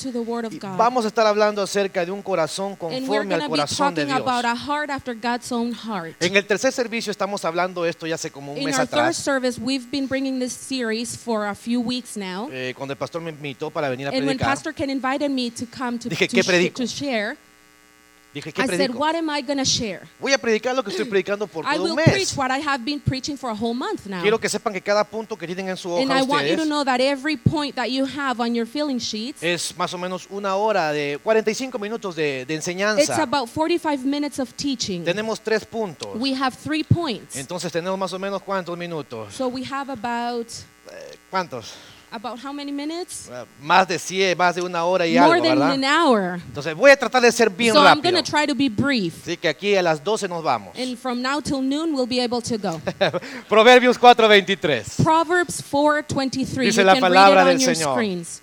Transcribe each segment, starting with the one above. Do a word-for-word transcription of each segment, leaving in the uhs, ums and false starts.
to the Word of Y God. vamos a estar hablando acerca de un corazón And we're conforme going al to be corazón de talking Dios. about a heart after God's own heart. En el tercer servicio estamos hablando de esto ya hace como un In mes our third atrás, service, we've been bringing this series for a few weeks now. eh, cuando el pastor me invitó para venir a And when predicar. Pastor Ken invited me to come to, Dije, to, ¿qué sh- predico? to share, Dije, ¿qué I said, predico? what am I going to share? Voy a predicar lo que estoy predicando por I todo un will preach mes. what I have been preaching for a whole month now. Quiero que sepan que cada punto que tienen en su And hoja I want you to ustedes know that every point that you have on your filling sheets, es más o menos una hora de cuarenta y cinco minutos de, de it's enseñanza. about forty-five minutes of teaching. Tenemos tres puntos. We have three points. Entonces tenemos más o menos cuántos minutos. So we have about, Eh, ¿Cuántos? about how many minutes? Eh, Más de cien, más de una hora y More algo, than ¿verdad? an hour. Entonces voy a tratar de ser bien So I'm rápido. going to try to be brief. Así que aquí a las doce nos vamos. And from now till noon, we'll be able to go. Proverbios cuatro veintitrés. Proverbs four twenty-three. Dice You la can read palabra it on del your Señor. screens.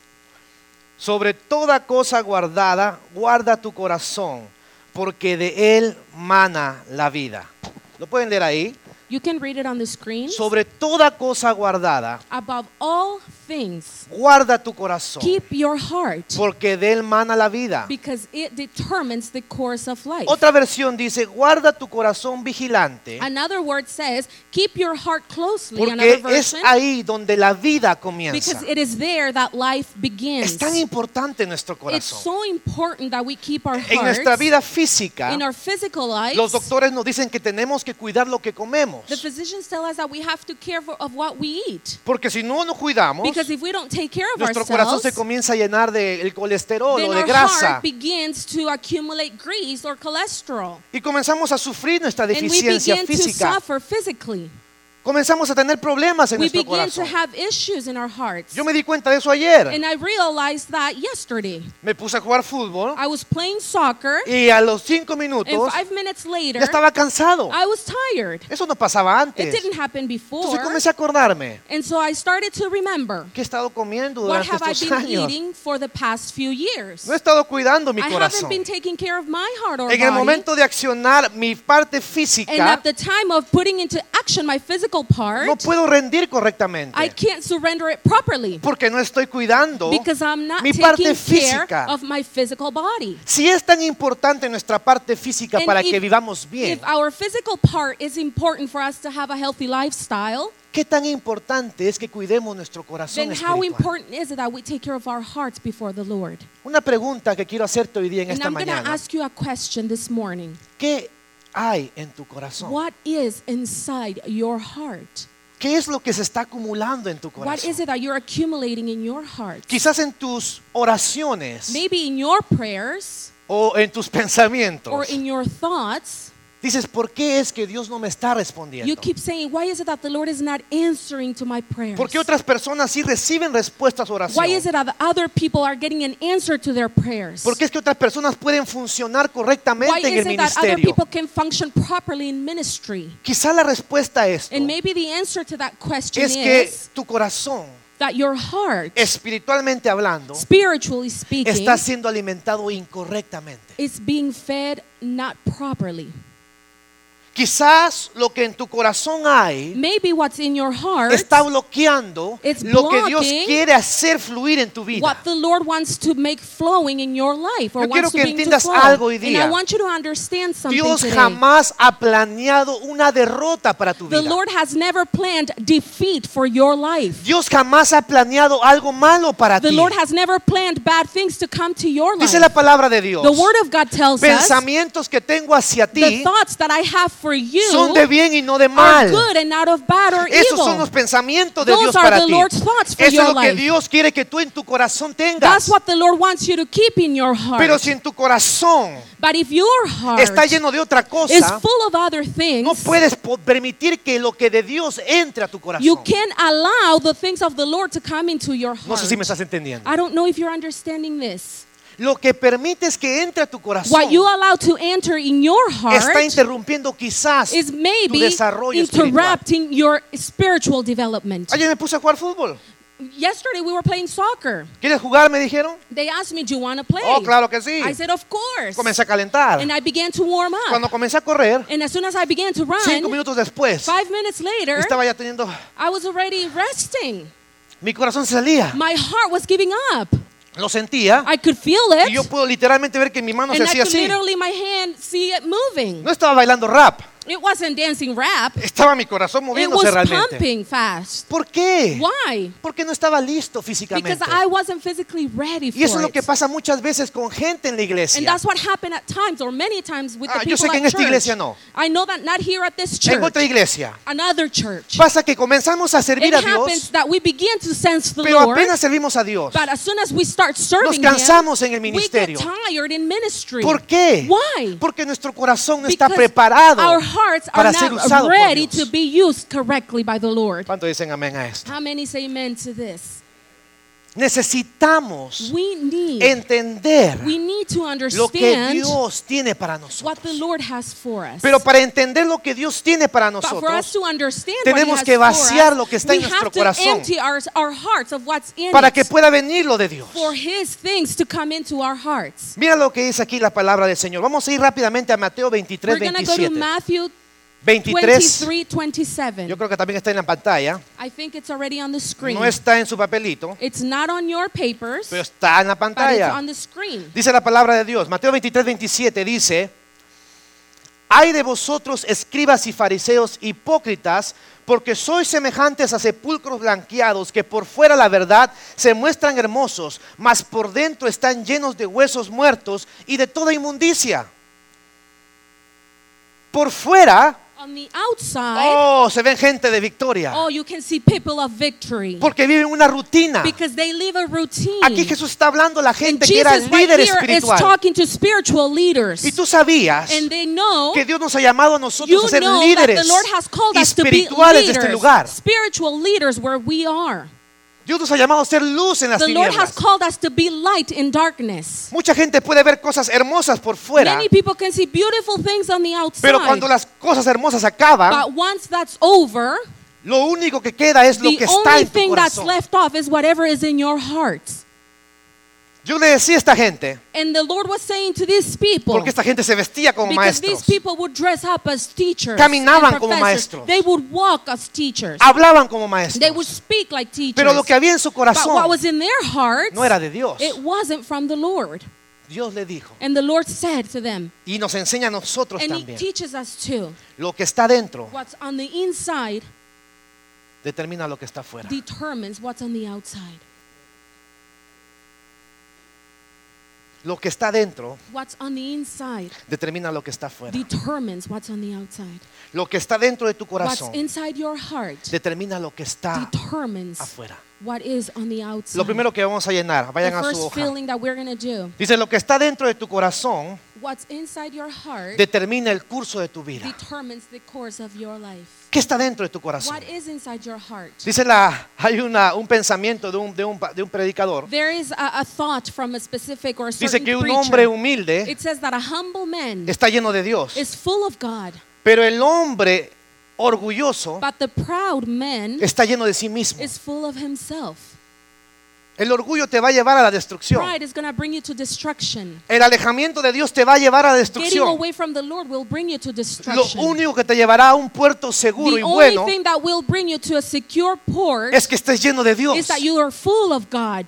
Sobre toda cosa guardada, guarda tu corazón, porque de él mana la vida. ¿Lo pueden leer ahí? You can read it on the screen. Sobre toda cosa guardada, Above all things, guarda tu corazón, keep your heart, porque de él mana la vida. because it determines the course of life. Otra versión dice, guarda tu corazón vigilante, Another word says, keep your heart closely. porque Another es version, ahí donde la vida comienza. because it is there that life begins. Es tan importante nuestro It's corazón. so important that we keep our En nuestra hearts vida física, in our physical lives. los doctores nos dicen que tenemos que cuidar lo que comemos, The physicians tell us that we have to care for, of what we eat. porque si no nos cuidamos, Because if we don't take care of nuestro corazón ourselves, se comienza a llenar de el colesterol then o de our grasa heart begins to accumulate grease or cholesterol. y comenzamos a sufrir nuestra And we deficiencia begin to física. suffer physically. Comenzamos a tener problemas en We nuestro begin to corazón. have issues in our hearts. Yo me di cuenta de eso ayer. And I realized that yesterday. Me puse a jugar fútbol I was playing soccer, y a los cinco and minutos five minutes later, ya estaba cansado. I was tired. Eso no pasaba It antes. didn't happen before. Entonces comencé a acordarme And so I started to remember, qué he estado comiendo what durante have I estos been años. eating for the past few years? No he estado cuidando mi I haven't corazón. been taking care of my heart or En el body. momento de accionar mi parte And física, at the time of putting into action my physical part, no puedo rendir correctamente I can't surrender it properly porque no estoy cuidando because I'm not mi parte taking care física. of my physical body. Si es tan importante nuestra parte física And para if- que vivamos bien, If our physical part is important for us to have a healthy lifestyle, ¿qué tan importante es que cuidemos nuestro corazón then how espiritual? important is it that we take care of our hearts before the Lord? Una pregunta que quiero hacerte hoy día en And esta I'm going to mañana. ask you a question this morning. ¿Qué hay en tu corazón? What is inside your heart? ¿Qué es lo que se está acumulando en tu What corazón? is it that you're accumulating in your heart? Quizás en tus oraciones Maybe in your prayers o en tus pensamientos. or in your thoughts, Dices, ¿por qué es que Dios no me está you respondiendo? keep saying, why is it that the Lord is not answering to my prayers? ¿Por qué otras personas sí reciben respuesta a su oración? Why is it that other people are getting an answer to their prayers? ¿Por qué es que otras personas pueden funcionar Why correctamente en is el it that other ministerio? people can function properly in ministry? Quizá la respuesta a esto And maybe the answer to that question es que is tu corazón, that your heart, espiritualmente hablando, spiritually speaking, está siendo alimentado incorrectamente. is being fed not properly. Quizás lo que en tu corazón hay Maybe what's in your heart, está bloqueando It's lo que Dios blocking quiere hacer fluir en tu vida. what the Lord wants to make flowing in your life, or Yo quiero wants to que bring to entiendas flow. algo hoy And día. I want you to understand something Dios today. jamás ha planeado una derrota para tu The vida. Lord has never planned defeat for your life. Dios jamás ha planeado algo malo para The ti. Lord has never planned bad things to come to your life. Dice la palabra de Dios. The Word of God tells us Pensamientos que tengo hacia the ti thoughts that I have for you son de bien y no de are mal. good and not of bad or Esos evil. son los pensamientos de Those Dios are para the ti. Lord's thoughts for Eso es your lo que life. Dios quiere que tú en tu corazón tengas. That's what the Lord wants you to keep in your heart. Pero si en tu corazón But if your heart está lleno de otra is cosa, full of other things, no puedes po- permitir que lo que de Dios entre a tu corazón. you can't allow the things of the Lord to come into your heart. No sé si me estás entendiendo. I don't know if you're understanding this. Lo que permites que entre a tu corazón What you allow to enter in your está heart interrumpiendo quizás is tu maybe desarrollo espiritual. interrupting your spiritual development. Ayer me puse a jugar fútbol. Yesterday we were playing soccer. ¿Quieres jugar? Me dijeron. They asked me, do you want to play? Oh, claro que sí. I said, of course. Comencé a calentar. And I began to warm up. Cuando comencé a correr, And as soon as I began to cinco run, minutos después, five minutes later, estaba ya teniendo, I was already resting. mi corazón se salía. My heart was giving up. Lo sentía I could feel y yo it. puedo literalmente ver que mi mano se And I hacía could así. literally, my hand, see it moving. No estaba bailando rap, It wasn't dancing rap. estaba mi corazón It moviéndose was realmente. pumping fast. ¿Por qué? Why? Porque no estaba listo Because físicamente. I wasn't physically ready Y eso es for lo que it. pasa muchas veces con gente en la And iglesia. that's what happened at times, or many times, with the Ah, yo sé people que en at esta church. iglesia no. I know that not here at this En otra church, iglesia another church. pasa que comenzamos a servir It a happens Dios, that we begin to sense the pero Lord, apenas servimos a Dios. but as soon as we start serving Nos cansamos en el Him, we ministerio. get tired in ministry. ¿Por qué? Why? Porque nuestro corazón no está Because preparado our hearts are para ser not usado por ready Dios. to be used correctly by the Lord. ¿Cuánto dicen amén a esto? How many say amen to this? Necesitamos We need, entender we need to lo que understand Dios tiene para what the nosotros. Lord has for us. Pero para entender lo que Dios tiene para But for us nosotros, to understand tenemos what He que has vaciar for lo us, que está en we nuestro have to corazón empty our, our hearts of what's in para it que pueda venir lo de Dios. for His things to come into our hearts. Mira lo que dice aquí la palabra del Señor. Vamos a ir rápidamente a Mateo veintitrés, We're going to go to veintisiete. Matthew veintitrés, twenty-three, twenty-seven. yo creo que también está en la pantalla. I think it's already on the screen. No está en su papelito, It's not on your papers, pero está en la but it's pantalla. on the screen. Dice la palabra de Dios. Mateo veintitrés, veintisiete dice: Ay de vosotros, escribas y fariseos hipócritas, porque sois semejantes a sepulcros blanqueados, que por fuera la verdad se muestran hermosos, mas por dentro están llenos de huesos muertos y de toda inmundicia. Por fuera, On the outside, oh, se ven gente de victoria, oh, you can see people of victory. porque viven una rutina. Because they live a routine. Aquí Jesús está hablando a la And gente que era Jesus right líder here is espiritual. talking to spiritual leaders. Y tú sabías And they know, que Dios nos ha llamado a you nosotros a ser know that líderes the Lord has called us to be espirituales de este leaders, lugar. spiritual leaders where we are. Dios nos ha llamado a ser luz en las The Lord has tinieblas. called us to be light in darkness. Mucha gente puede ver cosas hermosas por fuera, Many people can see beautiful things on the outside, pero cuando las cosas hermosas acaban, but once that's over, lo único que queda es lo the que está only en tu thing that's corazón. left off is whatever is in your heart. Yo le decía a esta gente, And the Lord was saying to these people, porque esta gente se vestía como because maestros, these people would dress up as teachers, Caminaban and como professors. maestros. They would walk as teachers. hablaban como They would maestros, speak like teachers. pero lo que había en su But what corazón was in their hearts, no era de Dios. it wasn't from the Lord. Dios le dijo, And the Lord said to them, y nos enseña a nosotros and He también, teaches us too, lo que está dentro what's on the inside determina lo que está afuera. determines what's on the outside. Lo que está dentro What's on the inside determina lo que está afuera. determines what's on the outside. Lo que está dentro de tu What's corazón inside your heart determina lo que está determines afuera. what is on the outside. Lo primero que vamos a llenar, The vayan a su first hoja. feeling that we're going to do, Dice, lo que está dentro de tu corazón what's inside your heart determina el curso de tu vida. determines the course of your life. ¿Qué está dentro de tu corazón? What is inside your heart? Dice la, hay una, un pensamiento de un, de, un, de un predicador. There is a, a thought from a specific or a Dice certain que un preacher. hombre humilde It says that a humble man está lleno de Dios, is full of God, pero el hombre orgulloso but the proud man está lleno de sí mismo. is full of himself. El orgullo te va a llevar a la destrucción. Pride is going to bring you to destruction. El alejamiento de Dios te va a llevar a la Getting destrucción. away from the Lord will bring you to Lo destruction. único que te llevará a un puerto seguro The y only bueno thing that will bring you to a secure port es que estés lleno de Dios. is that you are full of God.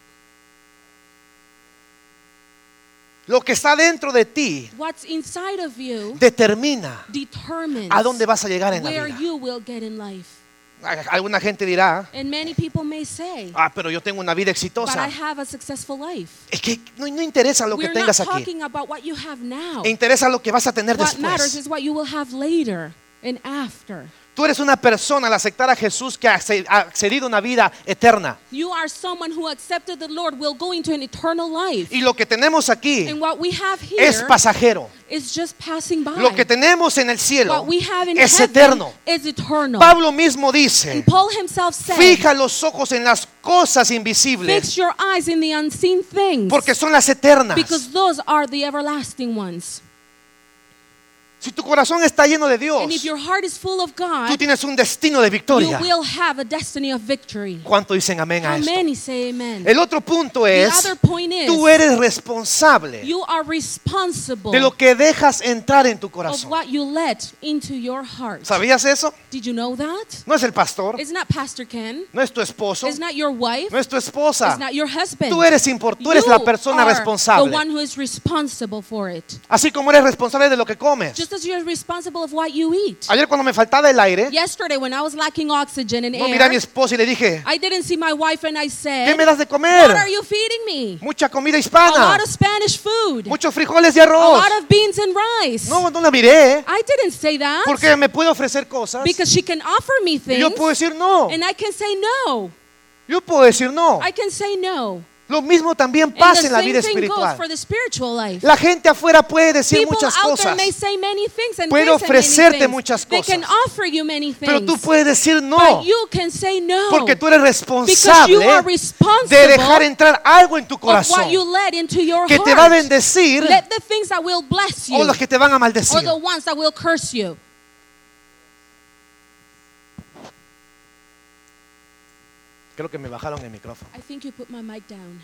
Lo que está dentro de ti What's inside of you determina determines a dónde vas a llegar en la where vida. you will get in life. Alguna gente dirá, And many people may say, ah, pero yo tengo una vida but I exitosa. have a successful life. Es que no, no interesa lo que We're not tengas aquí. talking about what you have now. Interesa lo que vas a tener What matters después. is what you will have later and after. Tú eres una persona al aceptar a Jesús que ha acce- ha accedido a una vida eterna. You are someone who accepted the Lord will go into an eternal life. Y lo que tenemos aquí And what we have es here pasajero. is just passing by. Lo que tenemos en el What cielo we have in es heaven eterno. is eternal. Pablo mismo dice, And Paul himself said, fija los ojos en las cosas fix invisibles your eyes in the unseen things, porque son las eternas. because those are the everlasting ones. Si tu corazón está lleno de Dios, And if your heart is full of tú God, tienes un destino de you victoria. will have a destiny of victory. ¿Cuánto dicen amén a How esto? many say amen? El otro punto The es, other point is, tú eres responsable you are responsible de lo que dejas entrar en tu of corazón. what you let into your heart. ¿Sabías eso? Did you know that? No es el pastor, It's not Pastor Ken. no es tu esposo, It's not your wife. no es tu esposa. It's not your husband. Tú eres importante, tú eres la persona You are responsable. the one who is responsible for it. Así como eres responsable de lo que comes. Just as you're responsible of what you eat. Ayer cuando me faltaba el aire, Yesterday when I was lacking oxygen and no miré a mi air, esposa y le dije, I didn't see my wife and I ¿qué said, me das de what comer? are you feeding me? Mucha comida A hispana, lot of Spanish food. muchos frijoles y A arroz. lot of beans and rice. No, no la miré, I didn't say that. porque me puede ofrecer cosas Because she can offer me y things. yo puedo decir no. And I can say no. Yo puedo decir no. I can say no. Lo mismo también And pasa the en la vida same thing goes espiritual. for the spiritual life. La gente afuera puede decir People muchas out there cosas, may say many things and Puede they say many ofrecerte things. muchas They can cosas. offer you many things. pero tú puedes decir no, But you can say no. porque tú eres Because responsable you are responsible de dejar entrar algo en tu of what you corazón let into your que heart. te va a bendecir Let the things that will bless you o los que te van a or maldecir. the ones that will curse you. Creo que me bajaron el micrófono. I think you put my mic down.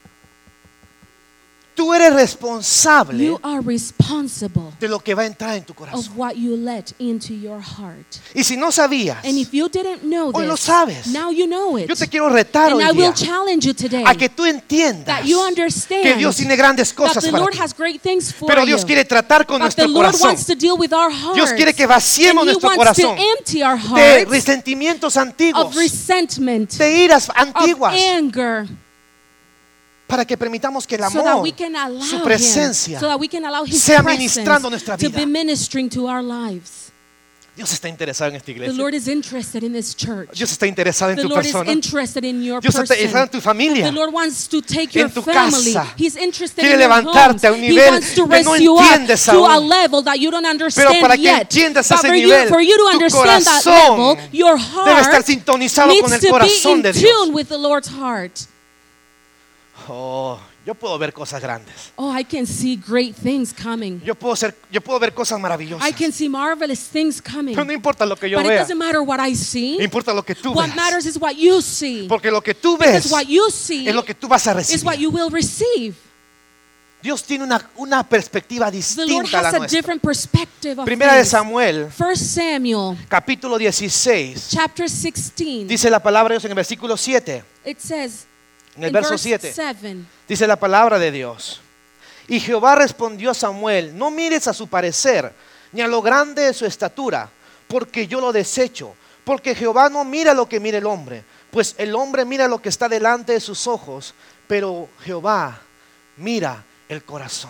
Tú eres responsable You are responsible de lo que va a entrar en tu of corazón. what you let into your heart. Y si no sabías, And if you didn't know Hoy lo this, sabes. now you know it. yo te quiero retar And hoy I will día challenge you today a que tú entiendas that you understand que Dios tiene grandes that cosas the para Lord ti. has great things for Pero you. Dios quiere tratar con But the nuestro Lord corazón wants to deal with our hearts. Dios quiere que vaciemos and He nuestro wants corazón to empty our de hearts resentimientos of antiguos, resentment, de iras of antiguas, anger, para que permitamos que el so that amor, we can allow su Him, presencia, so that we can allow His sea presence ministrando nuestra to vida. be ministering to our lives. Dios está interesado en esta The iglesia. Lord is interested in this church. Dios está interesado en The tu Lord is persona. interested in your Dios está interesado en person. tu familia. The Lord wants to take your En tu family. casa. He's interested Quiere in your levantarte a un homes. He nivel wants to que raise no you up entiendes to a aún. level that you don't Pero understand para que yet. entiendas But ese for you, nivel, for you to tu understand that corazón level, your debe estar heart sintonizado con needs el to be corazón in de tune Dios. with the Lord's heart. Oh, yo puedo ver cosas grandes. Oh, I can see great things coming. Yo puedo ser, yo puedo ver cosas maravillosas. I can see marvelous things coming. Pero no importa lo que yo But it vea, doesn't matter what I see. importa lo que tú What veas. matters is what you see. Porque lo que tú ves Because what you see es lo que tú vas a is what recibir. you will receive. Dios tiene una, una perspectiva The Lord distinta a la has a nuestra. different perspective of Primera de things. Samuel, First Samuel, capítulo dieciséis, chapter sixteen. dice la palabra de Dios en el versículo siete. It says En el in verso verse siete. seven. Dice la palabra de Dios. Y Jehová respondió a Samuel, no mires a su parecer, ni a lo grande de su estatura, porque yo lo desecho. Porque Jehová no mira lo que mira el hombre, pues el hombre mira lo que está delante de sus ojos, pero Jehová mira el corazón.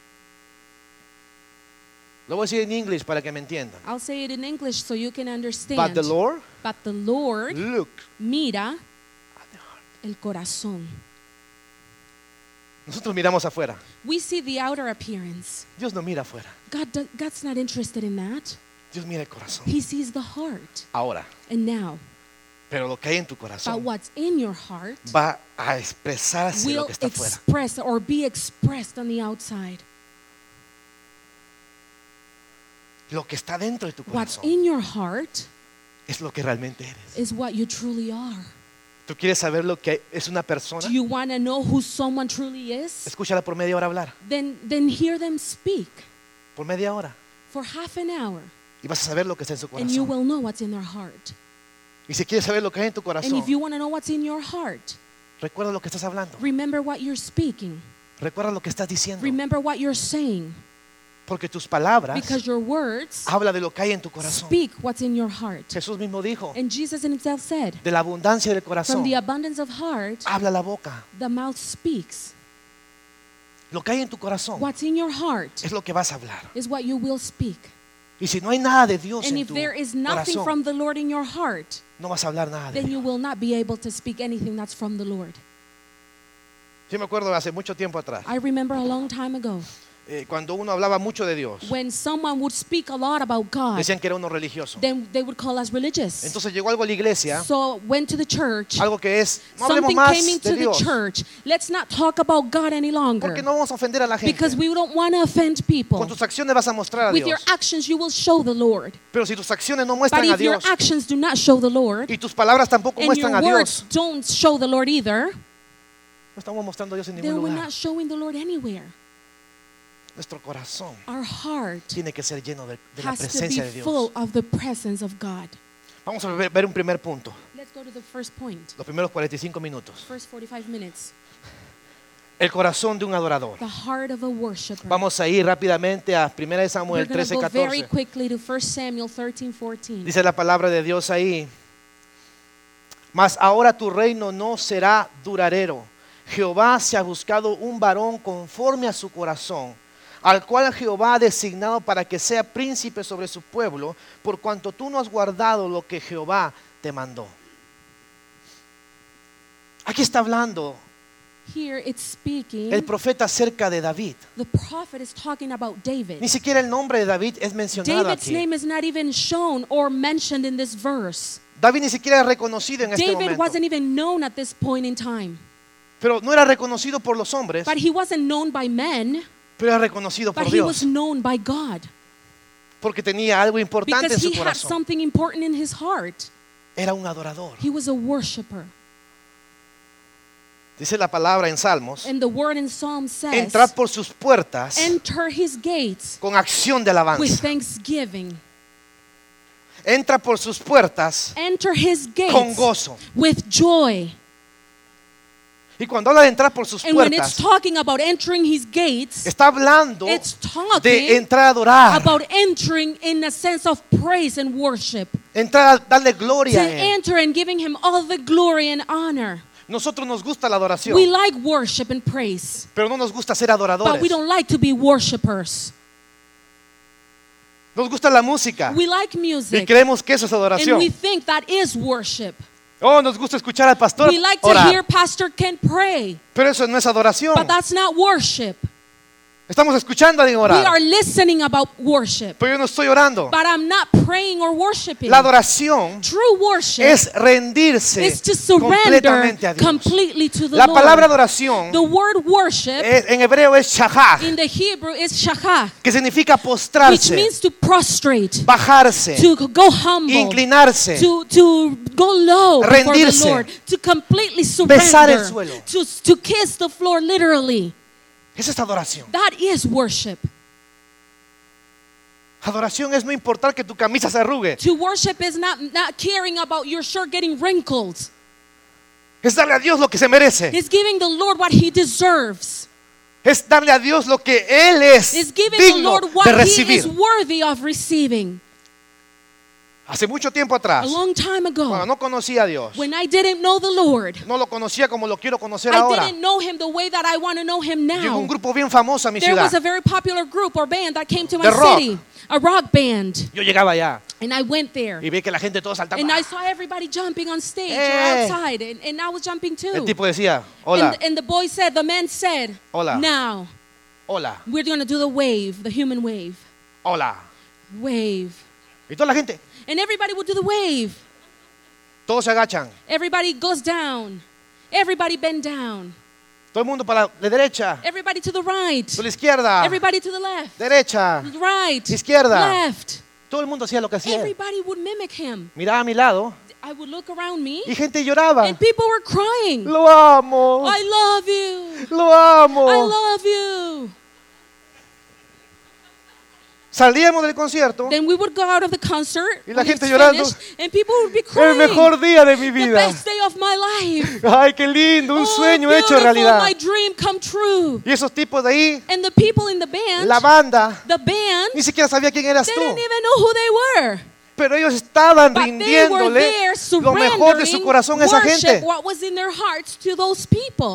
Lo voy a decir en inglés para que me entiendan. I'll say it in English so you can understand. But the Lord But the Lord look mira at the heart. el corazón. Nosotros miramos afuera. We see the outer appearance. Dios no mira afuera. God do, God's not interested in that. Dios mira el corazón. He sees the heart. Ahora, And now, pero lo que hay en tu but corazón what's in your heart va a expresarse lo will que está afuera. express or be expressed on the outside. Lo que está dentro de tu What's corazón in your heart es lo que realmente eres. is what you truly are. ¿Tú quieres saber lo que es una persona? Do you want to know who someone truly is? Escúchala por media hora hablar. Then, then hear them speak Por media hora. for half an hour, Y vas a saber lo que está en su and you corazón. will know what's in their heart. Y si quieres saber lo que hay en tu And corazón, if you want to know what's in your heart, recuerda lo que estás hablando. remember what you're speaking. Recuerda lo que estás diciendo. Remember what you're saying, Porque tus palabras because your words habla de lo que hay en tu corazón. speak what's in your heart. Jesús mismo dijo, And Jesus himself said, de la abundancia del from corazón the abundance of heart, habla la boca. the mouth speaks. Lo que hay en tu corazón What's in your heart es lo que vas a hablar. is what you will speak. Y si no hay nada de Dios And en if tu there is nothing corazón, from the Lord in your heart, no vas a hablar nada de then you Dios. will not be able to speak anything that's from the Lord. Yo me acuerdo hace mucho tiempo atrás, I remember a long time ago eh, cuando uno hablaba mucho de Dios, when someone would speak a lot about God, decían que era uno religioso. then they would call us religious. Entonces llegó algo a la iglesia, So went to the church. algo que es, no hablemos Something más came into de the Dios, church. Let's not talk about God any longer. porque no vamos a ofender a la gente. Because we don't want to offend people. Con tus acciones vas a mostrar a With your Dios. actions, you will show the Lord. Pero si tus acciones no But muestran a if your Dios actions do not show the Lord, y tus palabras tampoco and muestran your a Dios, words don't show the Lord either, no estamos mostrando a Dios en then ningún we're lugar. not showing the Lord anywhere. Nuestro corazón Our heart tiene que ser lleno de, de la has to be presencia de Dios. full of the presence of God. Vamos a ver, ver un primer punto, Let's go to the first point. los primeros cuarenta y cinco minutos. First forty-five minutes. El corazón de un adorador. The heart of a worshiper. Vamos a ir rápidamente a primera de We're Samuel going to trece, go very catorce. quickly to First Samuel thirteen fourteen. Dice la palabra de Dios ahí. Mas ahora tu reino no será duradero. Jehová se ha buscado un varón conforme a su corazón, al cual Jehová ha designado para que sea príncipe sobre su pueblo, por cuanto tú no has guardado lo que Jehová te mandó. Aquí está hablando Here it's speaking. el profeta acerca de David. The prophet is talking about David. Ni siquiera el nombre de David es mencionado David's aquí. name is not even shown or mentioned in this verse. David ni siquiera es reconocido en este David momento. wasn't even known at this point in time. Pero no era reconocido por los hombres, But he wasn't known by men, pero era reconocido por but he was Dios, known by God. porque tenía algo importante Because en su he had corazón. something important in his heart. Era un adorador. He was a worshiper. Dice la palabra en Salmos, And the word in Psalm says, entrar por sus puertas enter his gates con acción de with alabanza. thanksgiving. Entra por sus puertas Enter his con gates gozo. with joy. Y cuando habla de entrar por sus And when it's puertas, talking about entering his gates, está hablando it's de talking entrar a adorar, about entering in a sense of praise and worship. entrar a darle To gloria a Él. enter and giving him all the glory and honor. Nosotros nos gusta la adoración, We like worship and praise, pero no nos gusta ser but adoradores. we don't like to be worshipers. Nos gusta la música We like y music, creemos que eso es and adoración. we think that is worship. Oh, nos gusta escuchar al pastor We like to orar, hear Pastor Ken pray, pero eso no es adoración. but that's not worship. Estamos escuchando a alguien We orar, are listening about worship, pero yo no estoy orando. but I'm not praying or worshiping. La adoración True worship es rendirse is to surrender completamente a Dios. completely to the La palabra Lord. adoración The word worship es- en hebreo es shahah, in the Hebrew is shachah, que significa which postrarse, means to prostrate, bajarse, to go humble, inclinarse, to, to go low before the rendirse, Lord, to completely besar el surrender, suelo. to, to kiss the floor literally. Esa es adoración. That is worship. Adoración es no importar que tu camisa se arrugue, To worship is not, not caring about your shirt getting wrinkled. es darle a Dios lo que se merece, It's giving the Lord what he deserves. es darle a Dios lo que Él es It's giving the digno Lord de what he recibir. is worthy of receiving. Hace mucho tiempo atrás, A long time cuando ago, no conocía a Dios, when I didn't know the Lord, no lo conocía como lo quiero conocer I ahora. didn't know him the way that I want to know him Llegó un now. grupo bien famoso a mi There ciudad. was a very popular group or band that came to my The rock. city, a rock band, Yo llegaba allá and I went there. y vi que la gente todos saltaba. And I saw everybody jumping on stage Hey. or outside, and, and I was jumping El too. tipo decía, hola, And, and the boy said, the man said, Hola. now hola, we're going to do the wave, the human wave. hola. Wave. Y toda la gente, And everybody would do the wave. todos se agachan. Everybody goes down. Everybody bend down. Todo el mundo para la derecha, Everybody to the right. para la izquierda, Everybody to the left. derecha. Right. Izquierda. Left. Todo el mundo hacía lo que hacía él. Everybody would mimic him. Miraba a mi lado I would look around me y gente lloraba. and people were crying. Lo amo, I love you. lo amo. I love you. Salíamos del concierto, Then we would go out of the concert Y la when gente it's llorando. finished, and people would be el crying. mejor día de mi The vida. best day of my life. Ay, qué lindo, un Oh, sueño hecho beautiful, realidad. my dream come true. Y esos tipos de ahí, And the people in the band, la banda, the band, ni siquiera sabía quién eras they tú. didn't even know who they were. Pero ellos estaban But they were rindiéndole there lo mejor de surrendering su corazón a esa worship, gente. what was in their hearts to those people.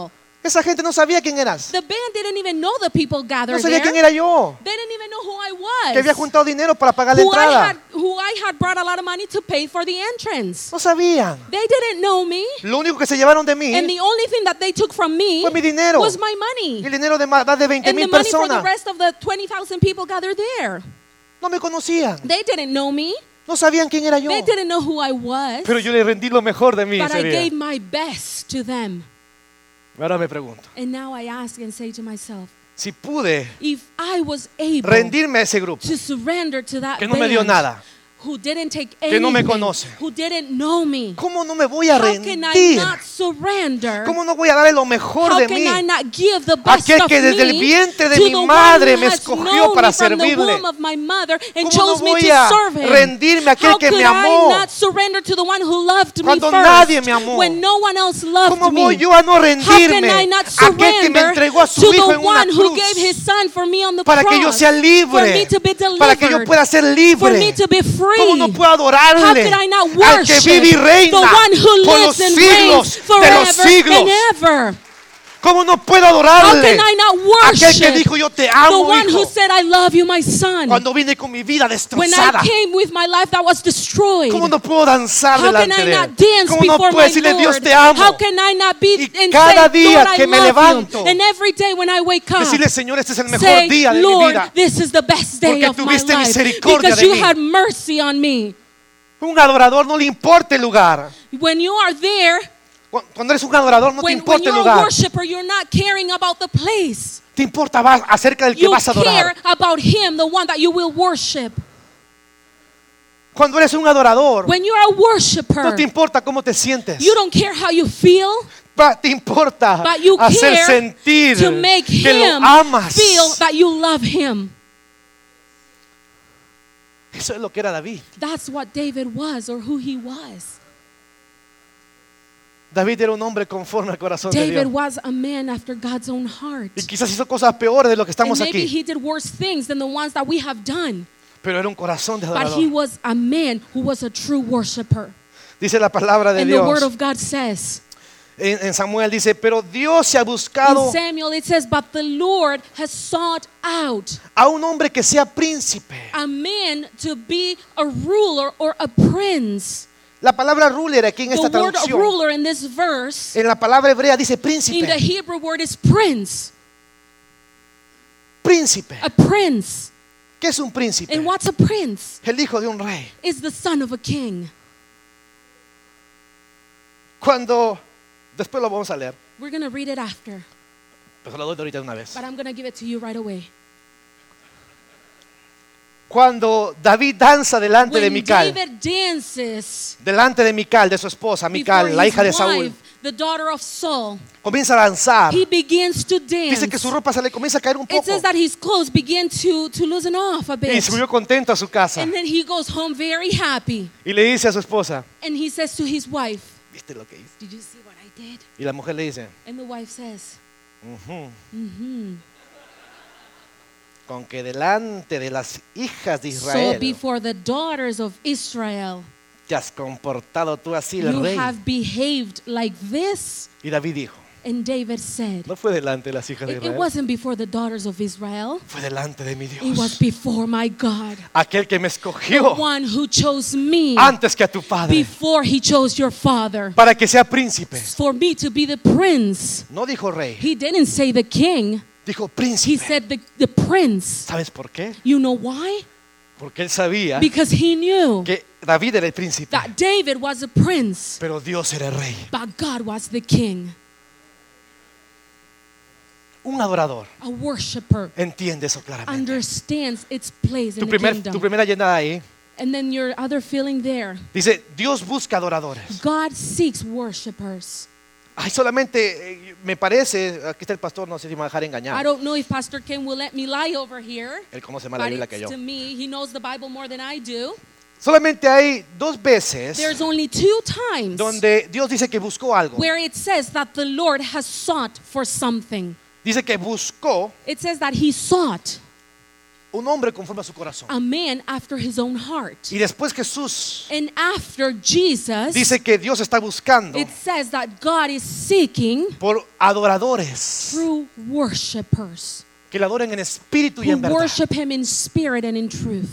Esa gente no sabía quién eras. The band didn't even know the people gathered No sabía there. quién era yo. They didn't even know who I was. Que había juntado dinero para pagar la who, I had, entrada. who I had brought a lot of money to pay for the entrance. No sabían. They didn't know me. Lo único que se llevaron de mí And the only thing that they took from me fue mi dinero. was my Y money. el dinero de más de veinte And the mil money for the personas. rest of the twenty thousand people gathered there. No me conocían. They didn't know me. No sabían quién era yo. They didn't know who I was. Pero yo le rendí lo mejor de mí But ese I día. gave my best to them. Ahora me pregunto, And now I ask and say to myself, si pude if I was able rendirme a ese grupo to surrender to that que no me dio band nada, who didn't take que no me anything, conoce, who didn't know me, ¿cómo no me voy a how can I rendir? not surrender? ¿Cómo no voy a darle lo mejor How de can mí? I not give the best Aquel of que desde el me vientre de to mi the one madre who me has escogió known para me from the servirle? womb of my mother and ¿Cómo no chose me voy to a serve him? rendirme a aquel How que could me amó? I not surrender to the one who loved me Cuando first nadie me amó? when no one else loved ¿Cómo me? voy yo a no How can rendirme I not a aquel que me surrender entregó a su to hijo the en una one who gave cruz his son for me on the para cross? que yo sea For me libre, to be delivered. para que yo pueda ser For me libre? to be free. ¿Cómo no puedo How adorarle could I not al que worship vive y reina the one who por los lives and siglos reigns de forever los siglos? and ever? ¿Cómo no puedo How adorarle can I not aquel que worship dijo yo te the amo, one who hijo? said, I love you, my son? Cuando vine con mi vida When destrozada, I came with my life that was destroyed. ¿cómo no puedo danzar How can delante I de not él? dance ¿Cómo no before puedo my decirle Lord? Dios te amo? How can I not be Y and cada say, día Lord, I que me love levanto, you? And every day when I wake up, Decirle, Señor, este es el mejor say, día de mi Lord, vida. this is the best day Porque of my tuviste life misericordia because de you mí. had mercy on me. Un adorador no le importa el lugar. When you are there, Cu- Cuando eres un adorador no te when, when importa el you're a lugar. worshiper, you're not caring about the place. Te importa va- acerca del que You vas a care adorar. about him, the one that you will worship. Cuando eres un adorador, When you're a worshiper, no te importa cómo te sientes. you don't care how you feel, Va- Te importa but you hacer care sentir to make que lo him amas. feel that you love him. Eso es lo que era David. That's what David was, or who he was. David era un hombre conforme al corazón de David Dios. was a man after God's own heart. Y quizás hizo cosas peores de lo que And estamos maybe aquí. he did worse things than the ones that we have done. Pero era un corazón de But adorador. he was a man who was a true worshiper. Dice la palabra de And the word Dios. of God says, En, en Samuel dice, pero Dios se ha in buscado Samuel it says, but the Lord has sought out a un hombre que sea príncipe. a man to be a ruler or a prince. La palabra ruler aquí en esta The word traducción, ruler in this verse, en la palabra hebrea dice in the príncipe. Hebrew word is prince. Príncipe. A prince. ¿Qué es un príncipe? And what's a prince? El hijo de un rey. Is the son of a king. Cuando, después lo vamos a leer, We're going to read it after, pero lo doy de ahorita de una vez. but I'm going to give it to you right away. Cuando David danza delante de When Mical, David dances delante de Mical, de su esposa, before Mical, la his hija de Saúl, wife, the daughter of Saul, comienza a danzar. he begins to dance. Dice que su ropa se le comienza a caer un It poco. says that his clothes begin to, to loosen off a Y bit. subió contento a su casa. And then he goes home very happy. Y le dice a su esposa, And he says to his wife, ¿viste lo que hice? did you see what I did? Y la mujer le dice, And the wife says, "Ujú, mm-hmm. con que delante de las hijas de So Israel before the daughters of Israel, te has comportado tú así, el you rey. have behaved like this. Y David dijo, And David said, no fue delante de las hijas de it, it Israel, wasn't before the daughters of Israel. fue delante de mi It was Dios. before my God, Aquel que me the escogió one who chose me antes que a tu padre, before he chose your father, para que sea príncipe. for me to be the prince. No dijo rey, He didn't say the king, dijo he príncipe. said the, the prince. ¿Sabes por qué? You know why? Porque él sabía Because he knew que David era el príncipe, that David was a prince, pero Dios era el rey. but God was the king. Un adorador A worshiper entiende eso claramente. understands its place in Tu, the primer, kingdom. tu primera llenada ahí And then your other feeling there, dice, Dios busca adoradores. God seeks worshipers. Ay, solamente eh, me parece, aquí está el pastor, no sé si me va a dejar I engañar. don't know if Pastor Ken will let me lie over here, Él conoce más la but Biblia que it's yo. to me, he knows the Bible more than I do. Solamente hay dos veces There's only two times donde Dios dice que buscó algo. where it says that the Lord has sought for something. Dice que buscó It says that he sought. un hombre conforme a su corazón. a man after his own heart. Y después Jesús And after Jesus, dice que Dios está buscando it says that God is seeking por adoradores true worshipers que le adoren en espíritu y who en verdad. worship him in spirit and in truth.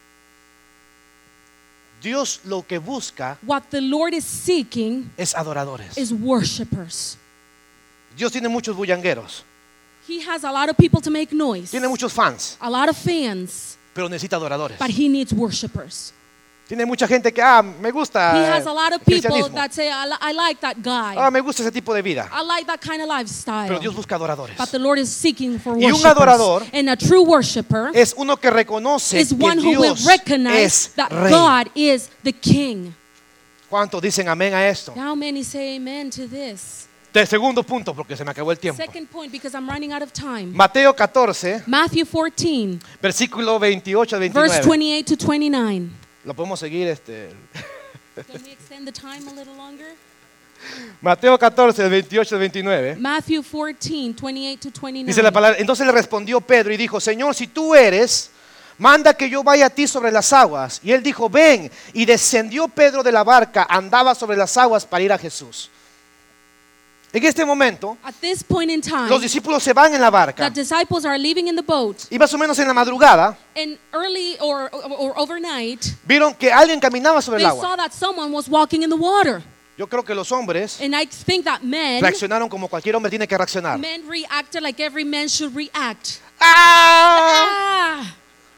Dios lo que busca What the Lord is seeking es adoradores. is worshipers. Dios tiene muchos bullangueros, He has a lot of people to make noise, tiene muchos fans, a lot of fans, pero necesita adoradores. but he needs worshipers. Tiene mucha gente que, ah, me gusta He has a lot el of people cristianismo. that say, I, li- I like that guy. Ah, me gusta ese tipo de vida. I like that kind of lifestyle. Pero Dios busca adoradores. But the Lord is seeking for Y un worshipers. adorador And a true worshiper Es uno que reconoce is que one who will Dios recognize es that rey. God is the king. ¿Cuántos dicen amén a esto? How many say amen to this? De segundo punto, porque se me acabó el tiempo. Second point, because I'm running out of time. Mateo catorce, Matthew fourteen, versículo veintiocho al verse veintinueve. twenty-eight to twenty-nine. Lo podemos seguir. Este. Can we extend the time a little longer? Mateo catorce, veintiocho al veintinueve. Matthew fourteen, twenty-eight to twenty-nine. Dice la palabra. Entonces le respondió Pedro y dijo: Señor, si tú eres, manda que yo vaya a ti sobre las aguas. Y él dijo: ven. Y descendió Pedro de la barca, andaba sobre las aguas para ir a Jesús. En este momento, At this point in time, los discípulos se van en la barca. the disciples are leaving in the boat, Y más o menos en la madrugada, and early or, or, or overnight, vieron que alguien caminaba sobre they el agua. saw that someone was walking in the water. Yo creo que los hombres And I think that men, reaccionaron como cualquier hombre tiene que reaccionar. men reacted like every man should react. ¡Ah! Ah!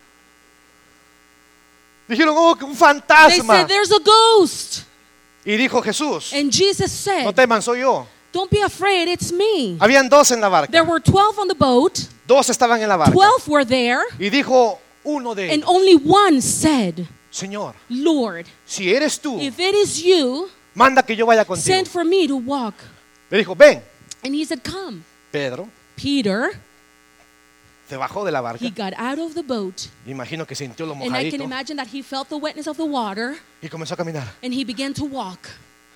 Dijeron, oh, que un They fantasma. said, there's a ghost. Y dijo Jesús, And Jesus no said, teman, soy yo. don't be afraid, it's me. Habían dos en la barca. There were twelve on the boat. Dos estaban en la barca. twelve were there. Y dijo uno de And ellos, only one said, Señor, Lord, si eres tú, if it is you, manda que yo vaya contigo. send for me to walk. Le dijo, ven. And he said, come. Pedro Peter, se bajó de la barca. he got out of the boat. Imagino que sintió lo And I can mojadito imagine that he felt the wetness of the water. y comenzó a caminar. And he began to walk.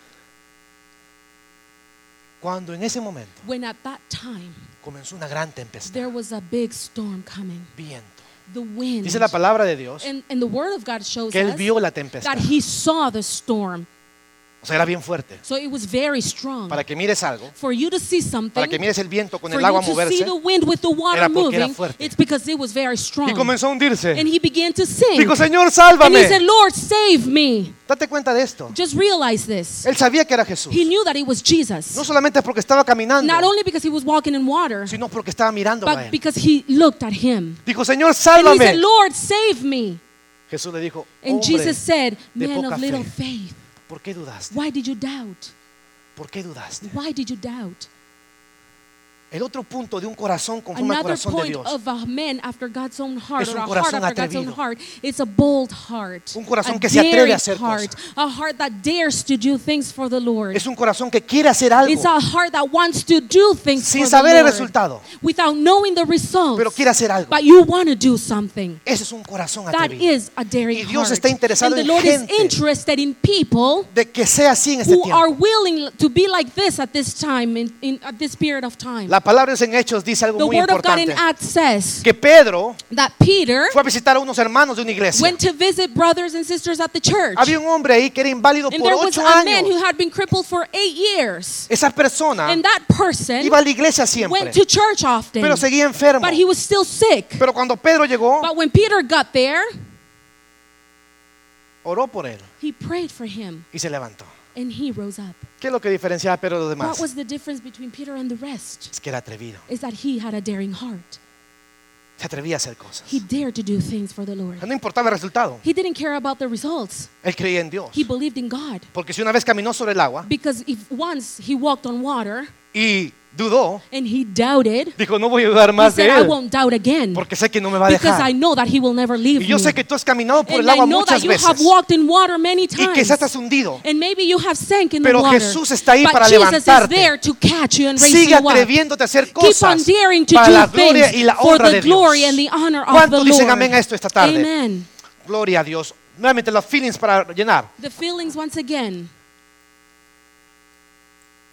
Cuando en ese momento When at that time, comenzó una gran tempestad, there was a big storm coming. viento. The wind. Dice la palabra de Dios And, and the word of God shows que él us vio la tempestad. that he saw the storm. O sea, era bien fuerte. So it was very strong. Para que mires algo, For you to see something, para que mires el viento con for el agua you to moverse, see the wind with the water era porque era moving, fuerte. it's because it was very y strong. comenzó a hundirse. And he began to sing. Dijo, Señor, And he sálvame. said, Lord, save me. Date cuenta de esto. Just realize this. Él sabía que era Jesús. He knew that it was Jesus. No solamente porque estaba caminando, Not only because he was walking in water, sino porque estaba mirando a but él. because he looked at him. Dijo, Señor, And he sálvame. said, Lord, save me. Jesús le dijo, And hombre, Jesus said, de man poca of little fe. faith, ¿por qué dudaste? why did you doubt? ¿Por qué dudaste? Why did you doubt? El otro punto de un corazón conforme al Another corazón de point Dios. of a man after God's own heart, Es un or a heart corazón after God's own atrevido. heart, it's a bold heart. Un corazón a que se atreve a daring hacer heart, cosas. a heart that dares to do things for the Lord. Es un corazón que quiere hacer algo It's a heart that wants to do things sin for saber the el Lord resultado, without knowing the results. pero quiere hacer algo. But you want to do something. Ese es un corazón That atrevido. is a daring Y Dios heart. está interesado And the en Lord gente is interested in people De que sea así en este who are tiempo. willing to be like this at this time, in, in at this period of time. La palabra en Hechos dice algo The muy word of God in importante. Acts says Que Pedro that Peter fue a visitar a unos hermanos de una iglesia. went to visit brothers and sisters at the church. Había un hombre ahí que era inválido And por there was ocho a man who años. had been crippled for eight years. Esa persona And that person iba a la iglesia siempre, went to church often, pero seguía enfermo. but he was still sick. Pero cuando Pedro llegó, But when Peter got there, oró por él he prayed for him y se levantó. and he rose up. ¿Qué es lo que diferenciaba a Pedro de los What demás? was the difference between Peter and the rest? Es que era atrevido. Is that he had a daring heart. Se atrevía a hacer cosas. He dared to do things for the Lord. No importaba el resultado. He didn't care about the results. Él creía en Dios. He believed in God. Porque si una vez caminó sobre el agua Because if once he walked on water y dudó, and he doubted, dijo, no voy a dudar he más de said, I él, won't doubt again porque sé que no me va a because I dejar. know that he will never leave Y yo sé me. que tú has caminado por And el I agua know that muchas you have veces walked in water many y times. quizás estás hundido. And maybe you have sank in the Pero water. Jesús está ahí But para Jesus levantarte. is there to catch you and raise Sigue you up. atreviéndote a hacer Keep on cosas daring to para do la gloria y things la for honra the de glory Dios. and the honor of the ¿Cuántos dicen Lord. amén a esto esta tarde? Amen. Gloria a Dios. Nuevamente los feelings para llenar. The feelings once again.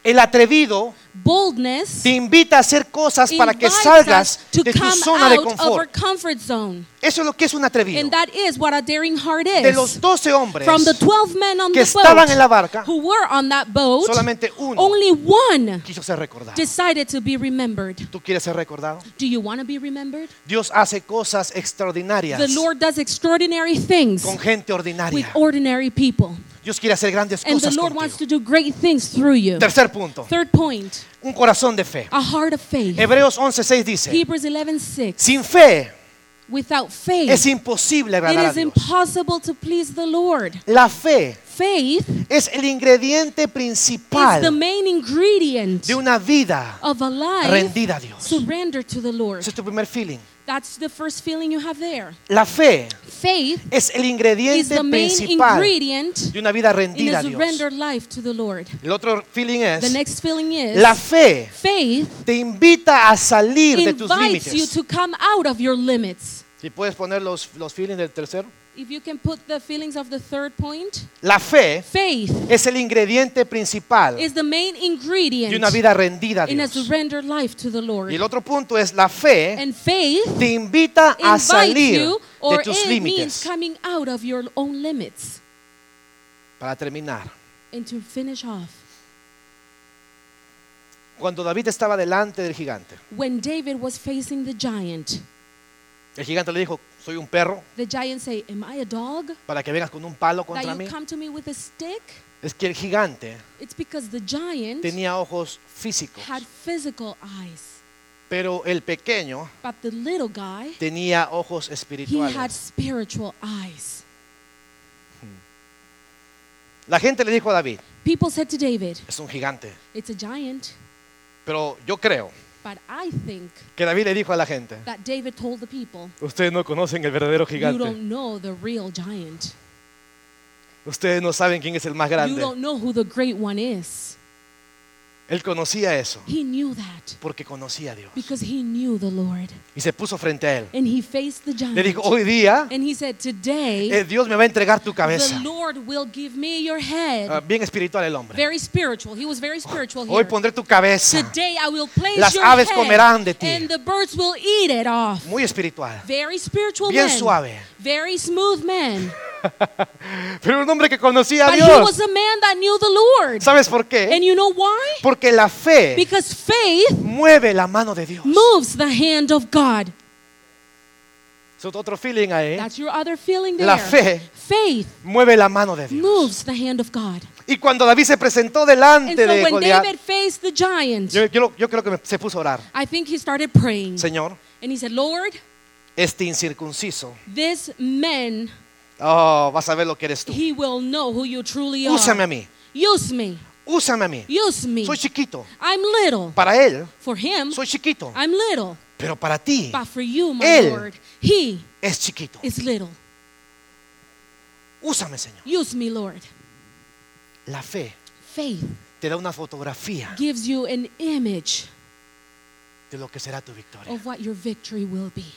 El atrevido Boldness te invita a hacer cosas para que invites salgas us to de tu come zona de out of our confort. comfort zone. Eso es lo que es un atrevido. And that is what a daring heart De is. los doce hombres From the twelve men on que the estaban en la boat barca, who were on that boat, solamente uno only one quiso ser recordado. decided to be remembered. ¿Tú quieres ser recordado? Do you want to be remembered? Dios hace cosas extraordinarias The Lord does extraordinary things con gente with ordinaria. ordinary people. Dios quiere hacer grandes And the cosas Lord wants contigo. to do great things through you. Tercer punto, Third point, un corazón de fe. a heart of faith. Hebreos once seis dice, Hebrews eleven six. sin fe Without faith, es imposible it agradar a is Dios. impossible to please the Lord. La fe Faith es el ingrediente is the principal main ingredient de una vida of a life rendida a Dios. surrender to the Lord. Ese es tu primer feeling. That's the first feeling you have there. La fe Faith es el is ingrediente the main principal ingredient de una vida in rendida a a Dios. surrendered life to the Lord. El otro feeling The es, next feeling is la fe faith te invita a salir de tus invites you límites. to come out of your limits. Si puedes poner los, los feelings del tercero. If you can put the feelings of the third point, La fe faith es el ingrediente principal is the main ingredient de una vida rendida a in a Dios. surrendered life to the Lord. Y el otro punto es, la fe And faith te invita a invites salir you, or de tus it means límites. coming out of your own limits. Para terminar, And to finish off, cuando David estaba delante del gigante, when David was facing the giant, el gigante le dijo, soy un perro the giant say, "Am I a dog para que vengas con un palo that contra you mí. come to me with a stick?" Es que el gigante It's because the giant tenía ojos físicos, had physical eyes, pero el pequeño but the little guy, tenía ojos he had espirituales. spiritual eyes. La gente le dijo a David, People said to David, es un gigante. "It's a giant," Pero yo creo but I think que David le dijo a la gente, that David told the people, ustedes no conocen el verdadero "You gigante. don't know the real giant. Ustedes no saben quién es el más You grande. don't know who the great one is." Él conocía eso He knew that porque conocía a Dios. because he knew the Lord. Y se puso frente a él. And he faced the giant. Le dijo, hoy día And he said, "Today, eh, Dios me va a entregar tu the cabeza. Lord will give me your head." Ah, bien espiritual el hombre. Very spiritual. He was very spiritual Hoy here. pondré tu cabeza. Today I will place Las your aves head, comerán de ti. and the birds will eat it off. Muy espiritual. Very spiritual Bien man. suave. Very smooth man. Pero un hombre que conocía a But he Dios. was a man that knew the Lord. ¿Sabes por And qué? you know why? Porque la fe Because faith mueve la mano de Dios. moves the hand of God. Es otro feeling ahí. That's your other feeling there. La fe Faith mueve la mano de Dios. moves the hand of God. Y cuando David se presentó And delante so de when Goliat, David faced the giant, yo, yo- yo creo que me- se puso a orar. I think he started praying. Señor, And he said, "Lord, este incircunciso, this man, oh, vas a ver lo que eres tú. he will know who you truly are. Úsame a mí, Use me. úsame a mí. Use me. Soy chiquito. I'm little. Para él, For him, soy chiquito. I'm little. Pero para ti, But for you, my Él Lord, he es chiquito. is little. Úsame, Señor. Use me, Lord. La fe Faith te da una fotografía gives you an image de lo que será tu victoria. of what your victory will be.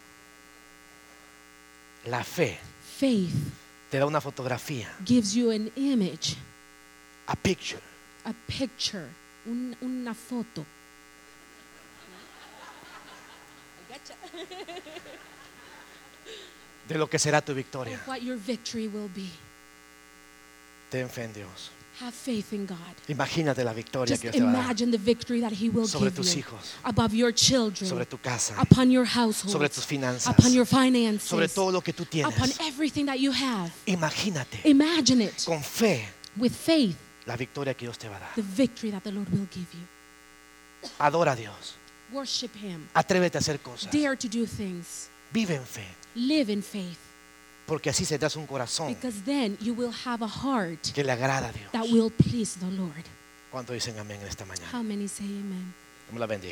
La fe Faith te da una fotografía, gives you an image, a picture, a picture, un- una foto. de lo que será tu victoria. Of what your victory will be. Ten fe en Dios. Have faith in God. Imagínate la victoria Just que Dios te va a dar imagine the victory that He will sobre give tus you hijos, above your children, sobre tu casa, upon your household, sobre tus finanzas, upon your finances, sobre todo lo que tú upon tienes. everything that you have. Imagínate Imagine it con fe with faith, la victoria que Dios te va a dar. the victory that the Lord will give you. Adora a Dios. Worship Him. Atrévete a hacer cosas. Dare to do things. Vive en fe, Live in faith, porque así tendrás un corazón because then you will have a heart que le agrada a Dios. that will please the Lord. ¿Cuánto dicen amén en esta mañana? How many say amen? Dios me la bendiga.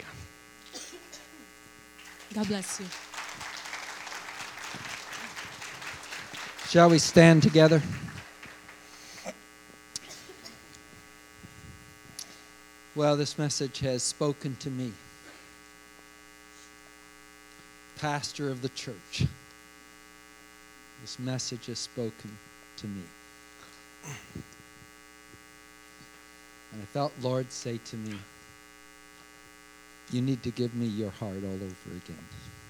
God bless you. Shall we stand together? Well, this message has spoken to me, pastor of the church. This message has spoken to me. And I felt Lord say to me, you need to give me your heart all over again.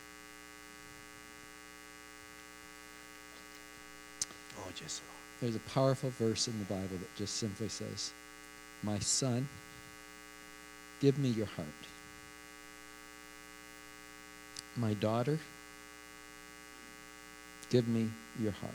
Oh, yes, Lord. There's a powerful verse in the Bible that just simply says, my son, give me your heart. My daughter, give me your heart.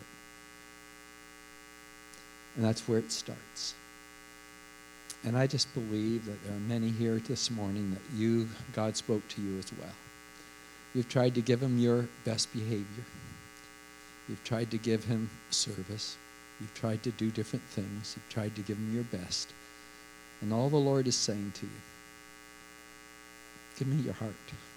And that's where it starts. And I just believe that there are many here this morning that you, God spoke to you as well. You've tried to give him your best behavior. You've tried to give him service. You've tried to do different things. You've tried to give him your best. And all the Lord is saying to you, give me your heart.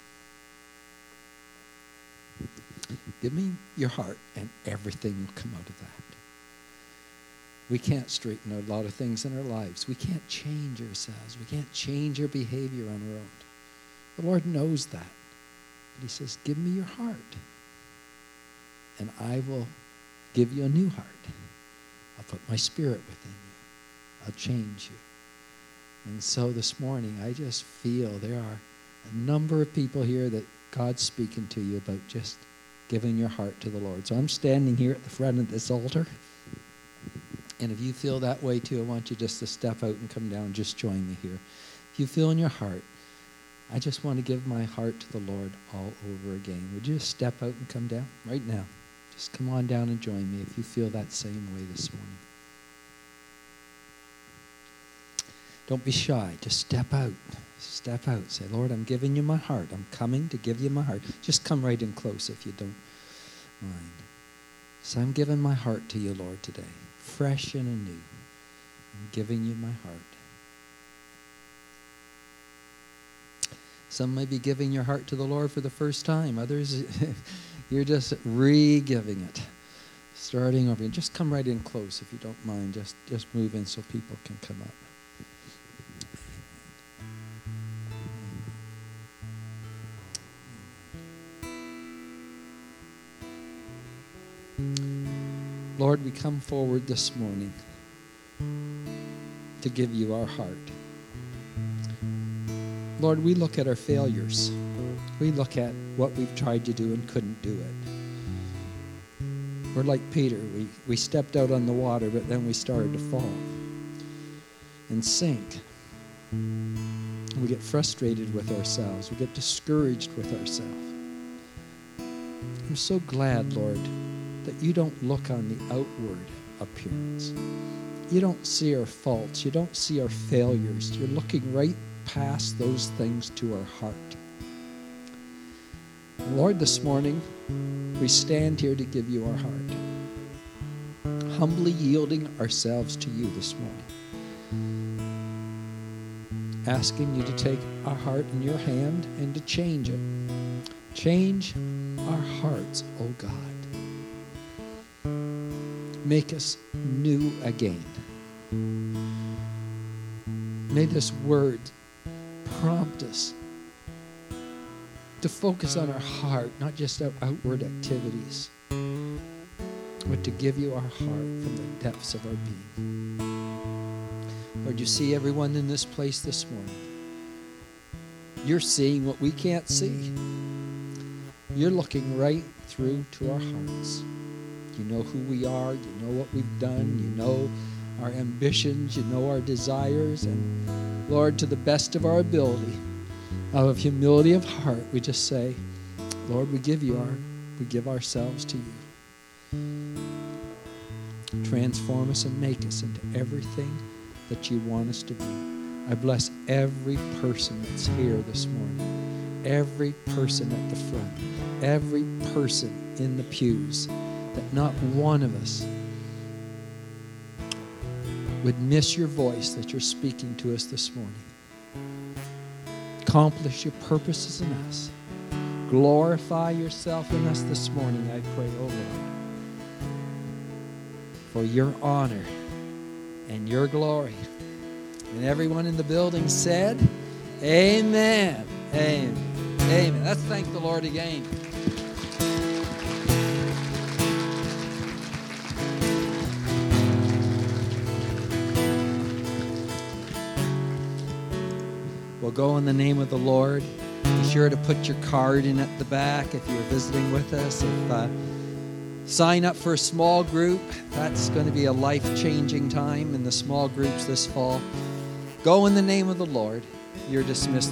Give me your heart, and everything will come out of that. We can't straighten out a lot of things in our lives. We can't change ourselves. We can't change our behavior on our own. The Lord knows that. But he says, give me your heart, and I will give you a new heart. I'll put my spirit within you. I'll change you. And so this morning, I just feel there are a number of people here that God's speaking to you about just giving your heart to the Lord. So I'm standing here at the front of this altar. And if you feel that way too, I want you just to step out and come down. Just join me here. If you feel in your heart, I just want to give my heart to the Lord all over again. Would you just step out and come down right now? Just come on down and join me if you feel that same way this morning. Don't be shy. Just step out. Step out. Say, Lord, I'm giving you my heart. I'm coming to give you my heart. Just come right in close if you don't mind. So I'm giving my heart to you, Lord, today. Fresh and anew. I'm giving you my heart. Some may be giving your heart to the Lord for the first time. Others, you're just re-giving it. Starting over. Just come right in close if you don't mind. Just, just move in so people can come up. Lord, we come forward this morning to give you our heart. Lord, we look at our failures. We look at what we've tried to do and couldn't do it. We're like Peter. We, we stepped out on the water, but then we started to fall and sink. We get frustrated with ourselves. We get discouraged with ourselves. I'm so glad, Lord, that you don't look on the outward appearance. You don't see our faults. You don't see our failures. You're looking right past those things to our heart. And Lord, this morning, we stand here to give you our heart, humbly yielding ourselves to you this morning, asking you to take our heart in your hand and to change it. Change our hearts, oh God. Make us new again. May this word prompt us to focus on our heart, not just our outward activities, but to give you our heart from the depths of our being. Lord, you see everyone in this place this morning. You're seeing what we can't see. You're looking right through to our hearts. You know who we are. You know what we've done. You know our ambitions. You know our desires. And Lord, to the best of our ability, out of humility of heart, we just say, Lord, we give you our, we give ourselves to you. Transform us and make us into everything that you want us to be. I bless every person that's here this morning. Every person at the front. Every person in the pews. That not one of us would miss your voice that you're speaking to us this morning. Accomplish your purposes in us. Glorify yourself in us this morning, I pray, oh Lord. For your honor and your glory. And everyone in the building said, amen. Amen. Amen. Let's thank the Lord again. We'll go in the name of the Lord. Be sure to put your card in at the back if you're visiting with us. If, uh, sign up for a small group. That's going to be a life-changing time in the small groups this fall. Go in the name of the Lord. You're dismissed.